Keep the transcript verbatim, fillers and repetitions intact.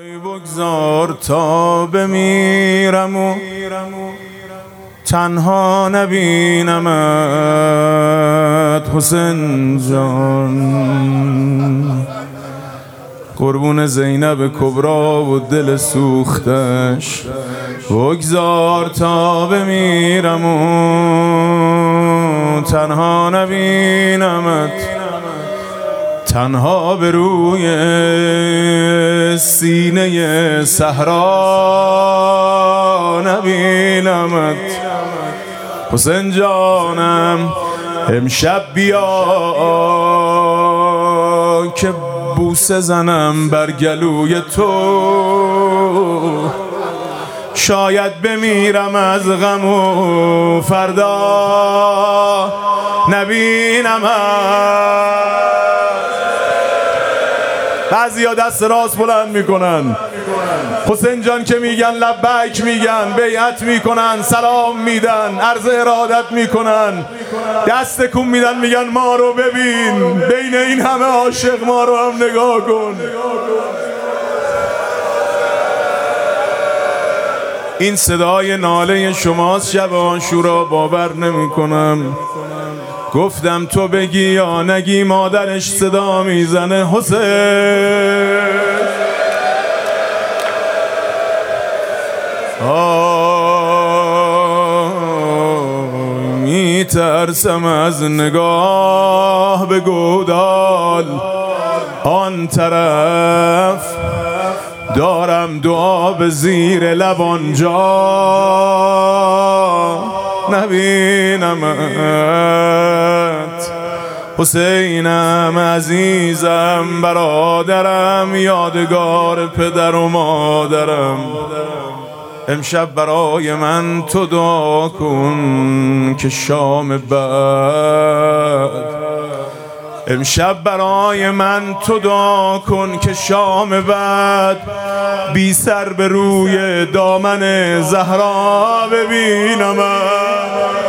بگذار تا بمیرم و تنها نبینمت حسین جان، قربون زینب کبرا و دل سوختش. بگذار تا بمیرم و تنها نبینمت، تنها به روی سینه صحرا نبینمت. حسین جانم امشب بیا که بوسه زنم بر گلوی تو، شاید بمیرم از غم و فردا نبینمت. بعضیا دست راست بلند میکنن، حسین جان که میگن لبیک میگن، بیعت میکنن، سلام میدن، عرض ارادت میکنن، دست کن میدن، میگن ما رو ببین، بین این همه عاشق ما رو هم نگاه کن. این صدای ناله شماست شب عاشورا، باور نمیکنم. گفتم تو بگی یا نگی مادرش صدا میزنه حسین. میترسم از نگاه به گودال، آن طرف دارم دعا به زیر لب آنجا نبینمت. حسینم عزیزم برادرم، یادگار پدر و مادرم، امشب برای من تو دعا کن که شام بعد، امشب برای من تو دعا کن که شام بعد بی سر به روی دامن زهرا ببینم.